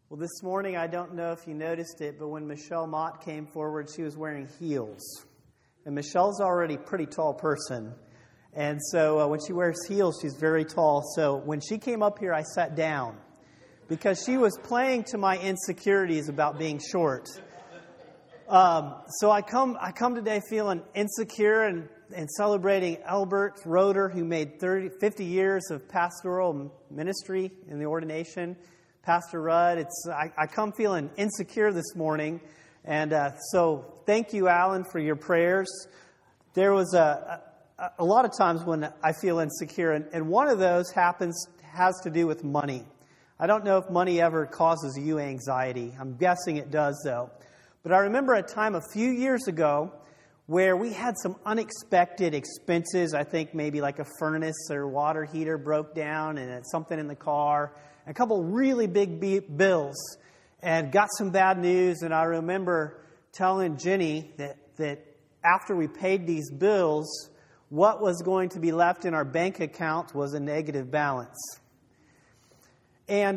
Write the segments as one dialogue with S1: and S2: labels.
S1: Well, this morning, I don't know if you noticed it, but when Michelle Mott came forward, she was wearing heels. And Michelle's already a pretty tall person. And so when she wears heels, she's very tall. So when she came up here, I sat down because she was playing to my insecurities about being short. So I come today feeling insecure and celebrating Albert Roeder, who made 50 years of pastoral ministry in the ordination. Pastor Rudd, I come feeling insecure this morning, and so thank you, Alan, for your prayers. There was a lot of times when I feel insecure, and one of those has to do with money. I don't know if money ever causes you anxiety. I'm guessing it does, though. But I remember a time a few years ago where we had some unexpected expenses. I think maybe like a furnace or water heater broke down, and something in the car. A couple really big bills, and got some bad news. And I remember telling Jenny that after we paid these bills, what was going to be left in our bank account was a negative balance. And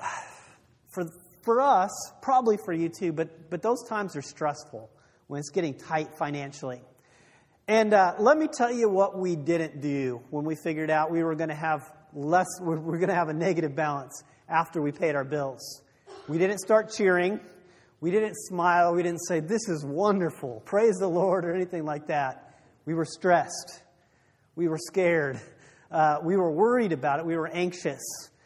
S1: for us, probably for you too, but those times are stressful when it's getting tight financially. And let me tell you what we didn't do when we figured out we were going to have we're going to have a negative balance after we paid our bills. We didn't start cheering. We didn't smile. We didn't say, "This is wonderful. Praise the Lord," or anything like that. We were stressed. We were scared. We were worried about it. We were anxious.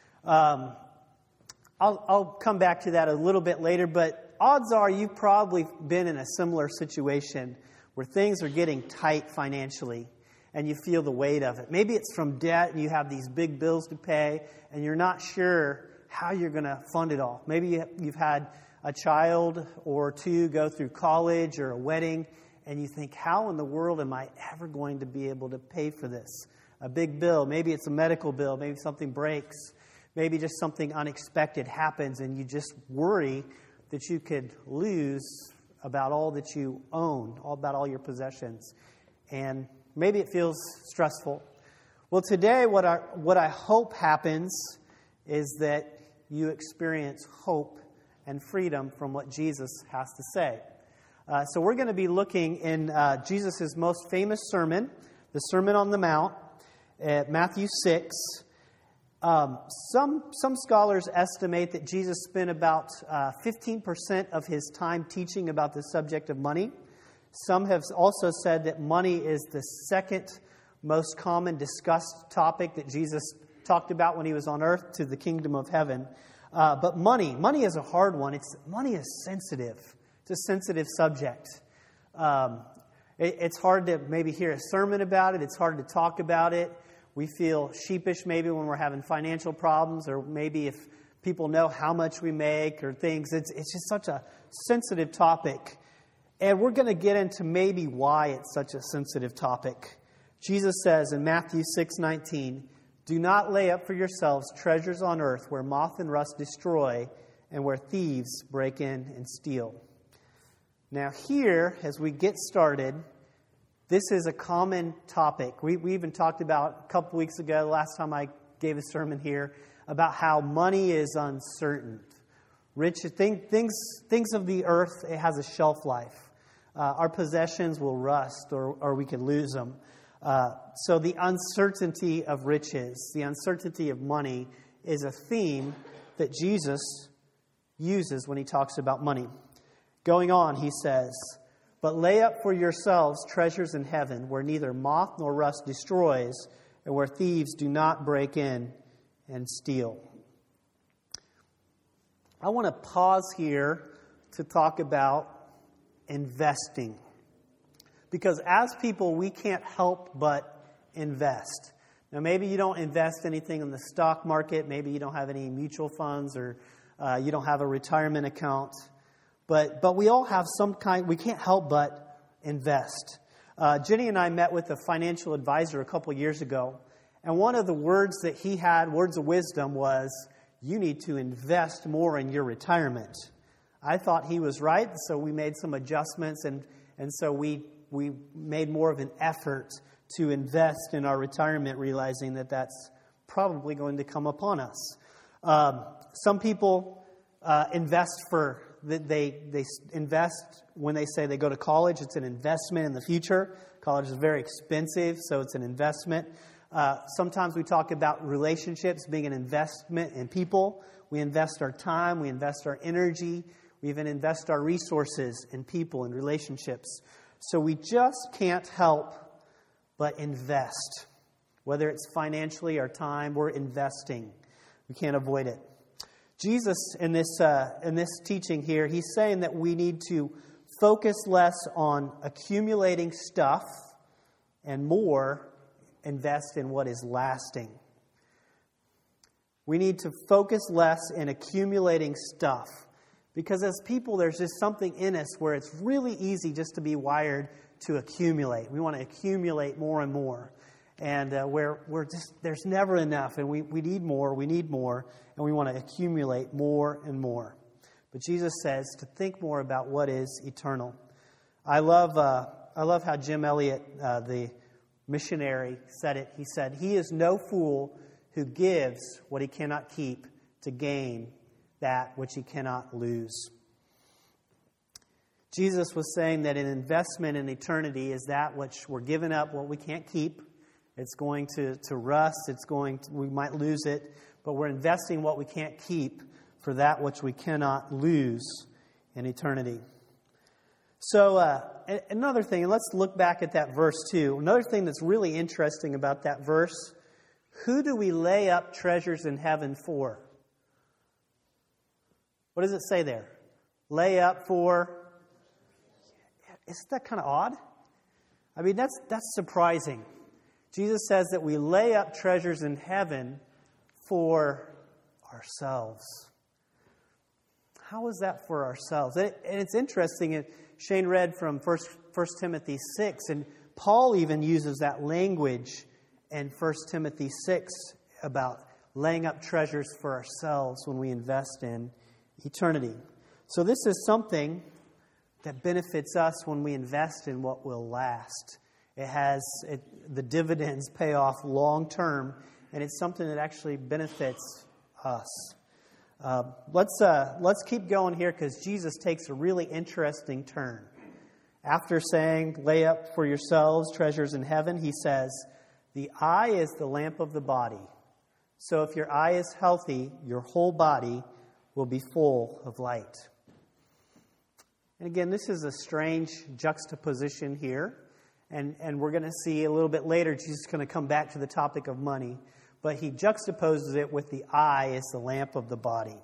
S1: I'll come back to that a little bit later, but odds are you've probably been in a similar situation where things are getting tight financially and you feel the weight of it. Maybe it's from debt and you have these big bills to pay and you're not sure how you're going to fund it all. Maybe you've had a child or two go through college or a wedding and you think, how in the world am I ever going to be able to pay for this? A big bill. Maybe it's a medical bill. Maybe something breaks. Maybe just something unexpected happens and you just worry that you could lose about all that you own, about all your possessions. And maybe it feels stressful. Well, today what I hope happens is that you experience hope and freedom from what Jesus has to say. So we're going to be looking in Jesus' most famous sermon, the Sermon on the Mount, at Matthew 6. Some scholars estimate that Jesus spent about 15% of his time teaching about the subject of money. Some have also said that money is the second most common discussed topic that Jesus talked about when he was on earth to the kingdom of heaven. But money is a hard one. Money is sensitive. It's a sensitive subject. It's hard to maybe hear a sermon about it. It's hard to talk about it. We feel sheepish maybe when we're having financial problems, or maybe if people know how much we make or things. It's just such a sensitive topic. And we're going to get into maybe why it's such a sensitive topic. Jesus says in Matthew 6:19, "Do not lay up for yourselves treasures on earth where moth and rust destroy and where thieves break in and steal." Now here, as we get started, this is a common topic. We even talked about a couple weeks ago, the last time I gave a sermon here, about how money is uncertain. Things of the earth, it has a shelf life. Our possessions will rust or we can lose them. So the uncertainty of riches, the uncertainty of money is a theme that Jesus uses when he talks about money. Going on, he says, "But lay up for yourselves treasures in heaven where neither moth nor rust destroys and where thieves do not break in and steal." I want to pause here to talk about investing. Because as people, we can't help but invest. Now, maybe you don't invest anything in the stock market. Maybe you don't have any mutual funds, or you don't have a retirement account. But we all have some kind, we can't help but invest. Jenny and I met with a financial advisor a couple years ago. And one of the words that he had, words of wisdom, was, "You need to invest more in your retirement." I thought he was right, so we made some adjustments, and so we made more of an effort to invest in our retirement, realizing that that's probably going to come upon us. Some people they invest when they say they go to college. It's an investment in the future. College is very expensive, so it's an investment. Sometimes we talk about relationships being an investment in people. We invest our time, we invest our energy, we even invest our resources in people and relationships. So we just can't help but invest. Whether it's financially or time, we're investing. We can't avoid it. Jesus, in this teaching here, he's saying that we need to focus less on accumulating stuff and more invest in what is lasting. We need to focus less in accumulating stuff. Because as people, there's just something in us where it's really easy just to be wired to accumulate. We want to accumulate more and more. And there's never enough. And we need more, and we want to accumulate more and more. But Jesus says to think more about what is eternal. I love how Jim Elliot, the missionary, said it. He said, "He is no fool who gives what he cannot keep to gain that which he cannot lose." Jesus was saying that an investment in eternity is that which we're giving up, what we can't keep. It's going to rust. We might lose it, but we're investing what we can't keep for that which we cannot lose in eternity. So another thing, and let's look back at that verse too. Another thing that's really interesting about that verse, who do we lay up treasures in heaven for? What does it say there? Lay up for? Isn't that kind of odd? I mean, that's surprising. Jesus says that we lay up treasures in heaven for ourselves. How is that for ourselves? And it's interesting. Shane read from 1 Timothy 6, and Paul even uses that language in 1 Timothy 6 about laying up treasures for ourselves when we invest in eternity. So this is something that benefits us when we invest in what will last. The dividends pay off long term, and it's something that actually benefits us. Let's keep going here because Jesus takes a really interesting turn. After saying, "Lay up for yourselves treasures in heaven," he says, "The eye is the lamp of the body. So if your eye is healthy, your whole body will be full of light." And again, this is a strange juxtaposition here. And we're going to see a little bit later, Jesus is going to come back to the topic of money. But he juxtaposes it with the eye as the lamp of the body.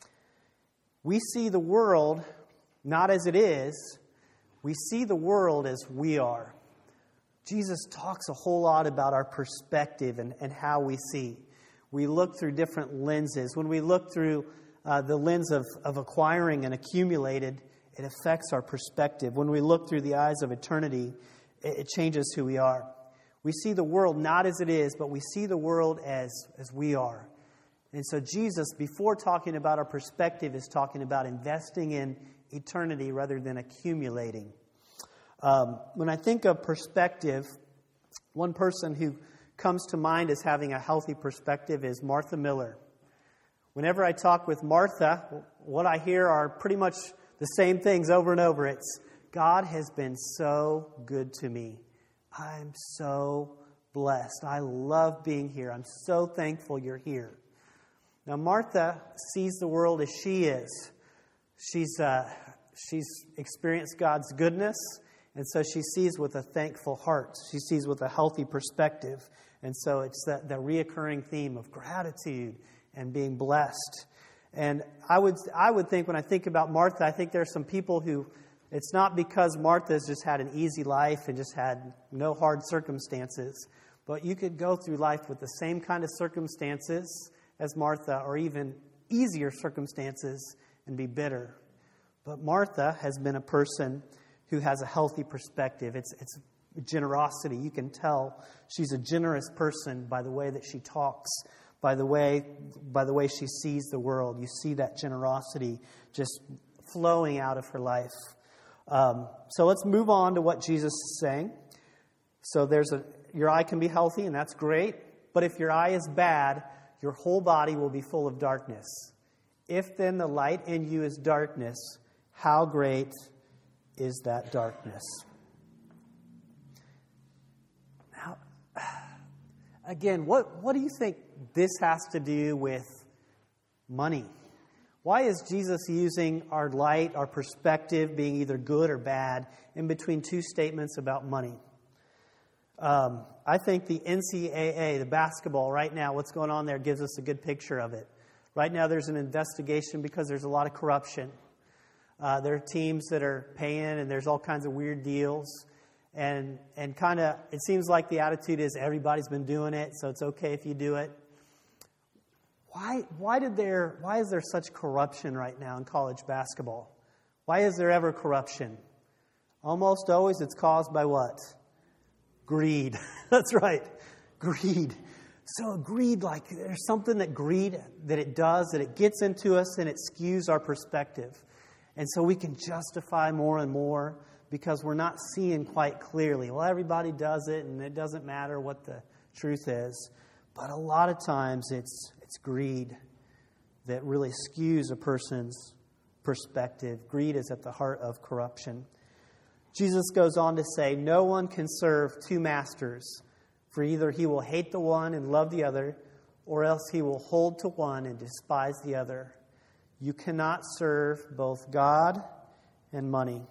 S1: We see the world not as it is. We see the world as we are. Jesus talks a whole lot about our perspective and how we see. We look through different lenses. When we look through the lens of acquiring and accumulated, it affects our perspective. When we look through the eyes of eternity, it changes who we are. We see the world not as it is, but we see the world as we are. And so Jesus, before talking about our perspective, is talking about investing in eternity rather than accumulating. When I think of perspective, one person who comes to mind as having a healthy perspective is Martha Miller. Whenever I talk with Martha, what I hear are pretty much the same things over and over. It's, "God has been so good to me. I'm so blessed. I love being here. I'm so thankful you're here." Now, Martha sees the world as she is. She's experienced God's goodness, and so she sees with a thankful heart. She sees with a healthy perspective. And so it's the reoccurring theme of gratitude and being blessed. And I would think, when I think about Martha, I think there are some people who, it's not because Martha's just had an easy life and just had no hard circumstances, but you could go through life with the same kind of circumstances as Martha, or even easier circumstances, and be bitter. But Martha has been a person who has a healthy perspective. It's generosity. You can tell she's a generous person by the way that she talks, by the way she sees the world. You see that generosity just flowing out of her life. So let's move on to what Jesus is saying. So your eye can be healthy, and that's great. But if your eye is bad, your whole body will be full of darkness. If then the light in you is darkness, how great is that darkness? Now, again, what do you think this has to do with money? Why is Jesus using our light, our perspective, being either good or bad, in between two statements about money? I think the NCAA, the basketball right now, what's going on there gives us a good picture of it. Right now there's an investigation because there's a lot of corruption. There are teams that are paying, and there's all kinds of weird deals. And kind of, it seems like the attitude is everybody's been doing it, so it's okay if you do it. Why is there such corruption right now in college basketball? Why is there ever corruption? Almost always it's caused by what? Greed. That's right. Greed. So greed, like there's something that it does, that it gets into us and it skews our perspective. And so we can justify more and more because we're not seeing quite clearly. Well, everybody does it and it doesn't matter what the truth is. But a lot of times it's greed that really skews a person's perspective. Greed is at the heart of corruption. Jesus goes on to say, no one can serve two masters, for either he will hate the one and love the other, or else he will hold to one and despise the other. You cannot serve both God and money.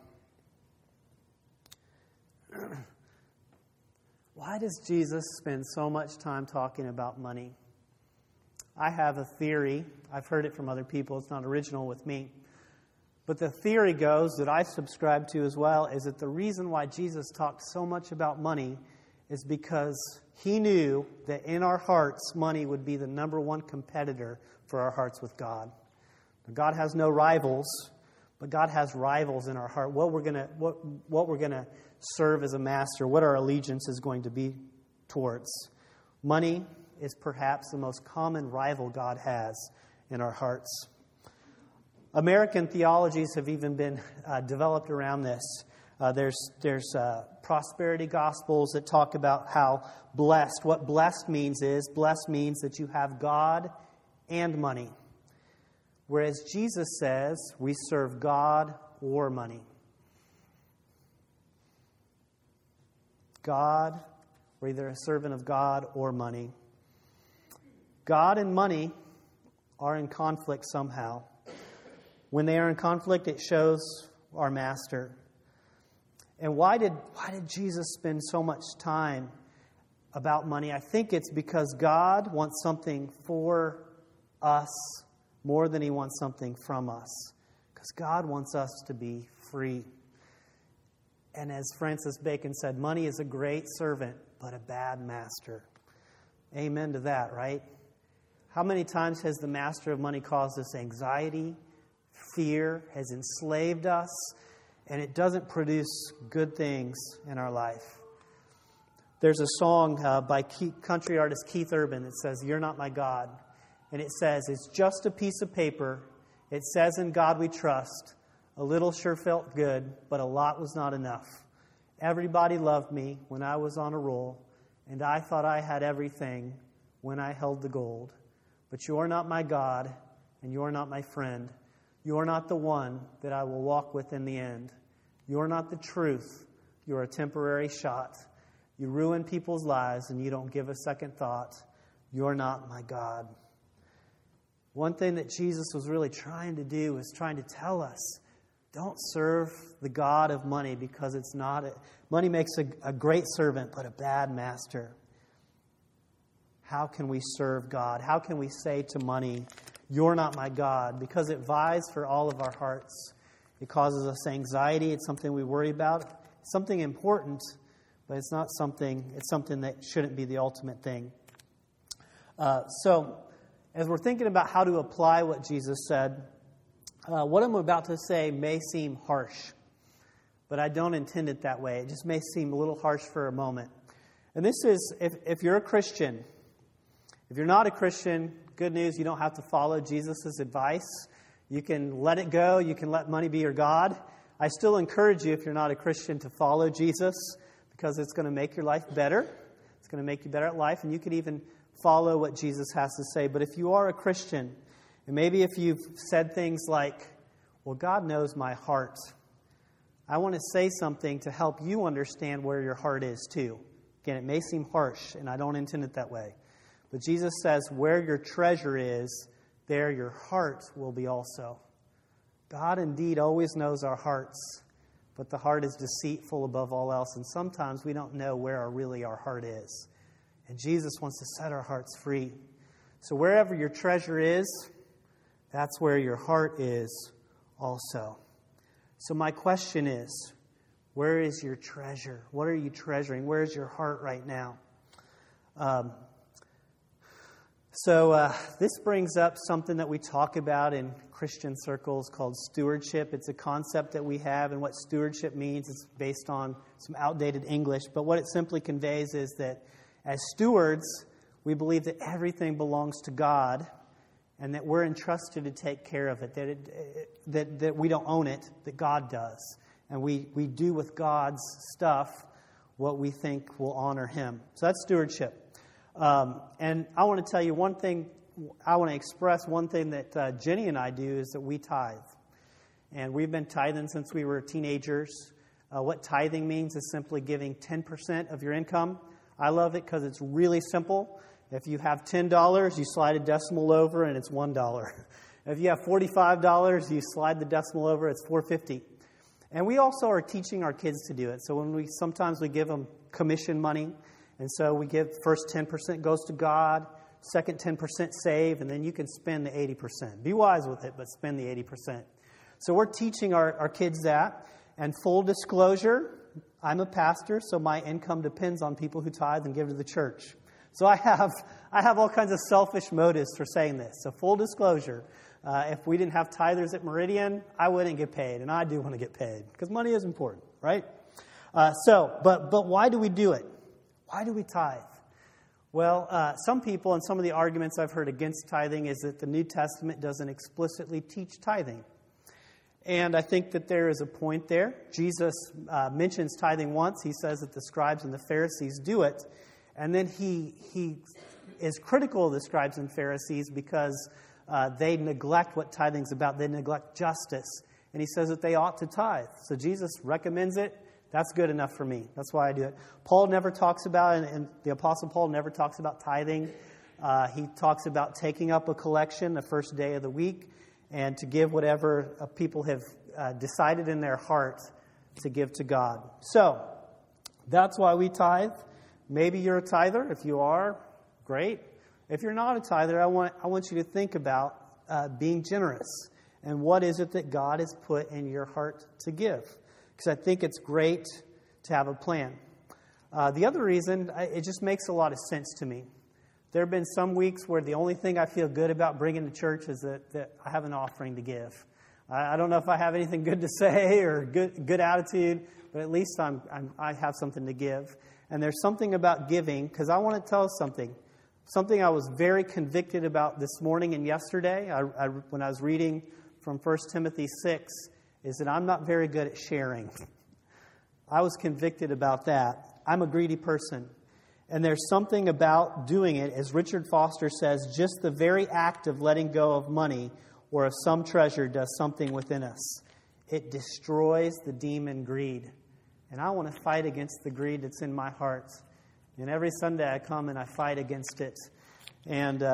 S1: Why does Jesus spend so much time talking about money? I have a theory. I've heard it from other people. It's not original with me. But the theory goes, that I subscribe to as well, is that the reason why Jesus talked so much about money is because he knew that in our hearts, money would be the number one competitor for our hearts with God. Now, God has no rivals, but God has rivals in our heart. What we're gonna serve as a master, what our allegiance is going to be towards. Money is perhaps the most common rival God has in our hearts. American theologies have even been developed around this. There's prosperity gospels that talk about how blessed, what blessed means that you have God and money. Whereas Jesus says we serve God or money. God, we're either a servant of God or money. God and money are in conflict somehow. When they are in conflict, it shows our master. And why did Jesus spend so much time about money? I think it's because God wants something for us more than he wants something from us. Because God wants us to be free. And as Francis Bacon said, money is a great servant, but a bad master. Amen to that, right? How many times has the master of money caused us anxiety, fear, has enslaved us, and it doesn't produce good things in our life? There's a song by country artist Keith Urban that says, "You're Not My God." And it says, it's just a piece of paper. It says, in God we trust. A little sure felt good, but a lot was not enough. Everybody loved me when I was on a roll, and I thought I had everything when I held the gold. But you're not my God, and you're not my friend. You're not the one that I will walk with in the end. You're not the truth. You're a temporary shot. You ruin people's lives, and you don't give a second thought. You're not my God. One thing that Jesus was really trying to do is trying to tell us, don't serve the God of money, because it's not. Money makes a great servant, but a bad master. How can we serve God? How can we say to money, you're not my God? Because it vies for all of our hearts. It causes us anxiety. It's something we worry about. It's something important, but it's something that shouldn't be the ultimate thing. So, as we're thinking about how to apply what Jesus said, what I'm about to say may seem harsh, but I don't intend it that way. It just may seem a little harsh for a moment. And this is, if you're a Christian. If you're not a Christian, good news, you don't have to follow Jesus' advice. You can let it go. You can let money be your God. I still encourage you, if you're not a Christian, to follow Jesus, because it's going to make your life better. It's going to make you better at life, and you can even follow what Jesus has to say. But if you are a Christian, And maybe if you've said things like, well, God knows my heart, I want to say something to help you understand where your heart is too. Again, it may seem harsh, and I don't intend it that way. But Jesus says, where your treasure is, there your heart will be also. God indeed always knows our hearts, but the heart is deceitful above all else, and sometimes we don't know where really our heart is. And Jesus wants to set our hearts free. So wherever your treasure is, that's where your heart is also. So my question is, where is your treasure? What are you treasuring? Where is your heart right now? This brings up something that we talk about in Christian circles called stewardship. It's a concept that we have, and what stewardship means is based on some outdated English. But what it simply conveys is that as stewards, we believe that everything belongs to God and that we're entrusted to take care of it, that we don't own it, that God does. And we do with God's stuff what we think will honor Him. So that's stewardship. And I want to tell you one thing, I want to express one thing that Jenny and I do is that we tithe. And we've been tithing since we were teenagers. What tithing means is simply giving 10% of your income. I love it because it's really simple. If you have $10, you slide a decimal over and it's $1. If you have $45, you slide the decimal over, it's $4.50. And we also are teaching our kids to do it. So sometimes we give them commission money. And so we give first 10% goes to God, second 10% save, and then you can spend the 80%. Be wise with it, but spend the 80%. So we're teaching our kids that. And full disclosure, I'm a pastor, so my income depends on people who tithe and give to the church. So I have all kinds of selfish motives for saying this. So full disclosure, if we didn't have tithers at Meridian, I wouldn't get paid, and I do want to get paid because money is important, right? But why do we do it? Why do we tithe? Well, some people and some of the arguments I've heard against tithing is that the New Testament doesn't explicitly teach tithing. And I think that there is a point there. Jesus mentions tithing once. He says that the scribes and the Pharisees do it. And then he is critical of the scribes and Pharisees because they neglect what tithing is about. They neglect justice. And he says that they ought to tithe. So Jesus recommends it. That's good enough for me. That's why I do it. Paul never talks about, and the Apostle Paul never talks about tithing. He talks about taking up a collection the first day of the week and to give whatever people have decided in their heart to give to God. So that's why we tithe. Maybe you're a tither. If you are, great. If you're not a tither, I want you to think about being generous. And what is it that God has put in your heart to give? Because I think it's great to have a plan. The other reason, it just makes a lot of sense to me. There have been some weeks where the only thing I feel good about bringing to church is that I have an offering to give. I don't know if I have anything good to say or good attitude, but at least I have something to give. And there's something about giving, because I want to tell something I was very convicted about this morning and yesterday when I was reading from 1 Timothy 6, is that I'm not very good at sharing. I was convicted about that. I'm a greedy person. And there's something about doing it, as Richard Foster says, just the very act of letting go of money or of some treasure does something within us. It destroys the demon greed. And I want to fight against the greed that's in my heart. And every Sunday I come and I fight against it. And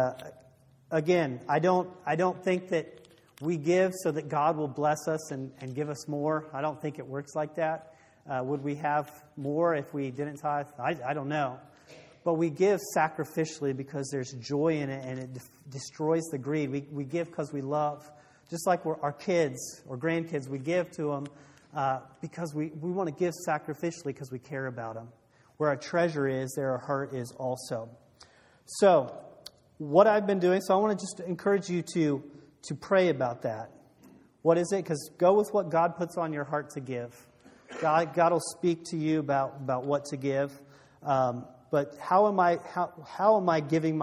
S1: again, I don't think that we give so that God will bless us and give us more. I don't think it works like that. Would we have more if we didn't tithe? I don't know. But we give sacrificially because there's joy in it and it destroys the greed. We give because we love. Just like our kids or grandkids, we give to them because we want to give sacrificially because we care about them. Where our treasure is, there our heart is also. So, what I've been doing, so I want to just encourage you to pray about that. What is it? Because go with what God puts on your heart to give. God will speak to you about what to give. But how am I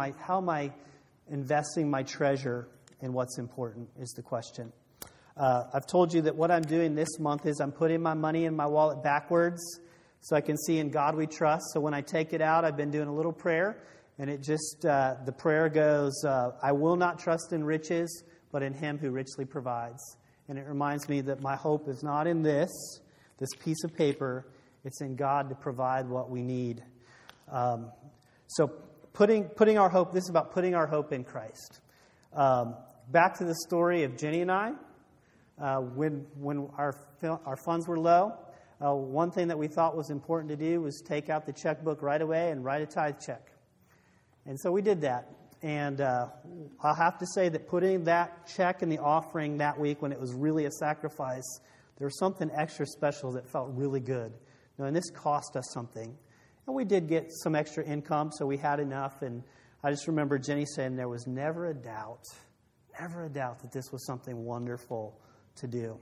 S1: investing my treasure in what's important is the question. I've told you that what I'm doing this month is I'm putting my money in my wallet backwards so I can see in God we trust. So when I take it out, I've been doing a little prayer, and it just, the prayer goes, I will not trust in riches, but in Him who richly provides. And it reminds me that my hope is not in this piece of paper. It's in God to provide what we need. So putting our hope, this is about putting our hope in Christ. Back to the story of Jenny and I. When our funds were low, one thing that we thought was important to do was take out the checkbook right away and write a tithe check. And so we did that. And I'll have to say that putting that check in the offering that week when it was really a sacrifice, there was something extra special that felt really good. And this cost us something. And we did get some extra income, so we had enough. And I just remember Jenny saying there was never a doubt that this was something wonderful to do.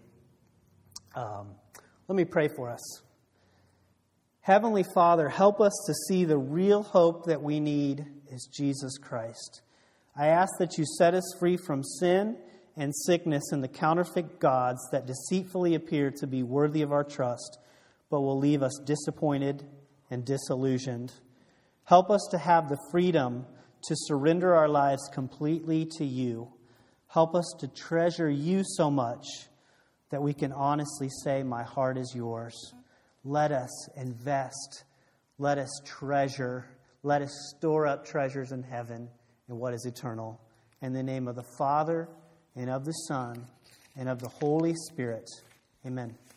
S1: Let me pray for us. Heavenly Father, help us to see the real hope that we need is Jesus Christ. I ask that you set us free from sin and sickness and the counterfeit gods that deceitfully appear to be worthy of our trust, but will leave us disappointed and disillusioned. Help us to have the freedom to surrender our lives completely to you. Help us to treasure you so much that we can honestly say, my heart is yours. Let us invest. Let us treasure. Let us store up treasures in heaven and what is eternal. In the name of the Father, and of the Son, and of the Holy Spirit. Amen.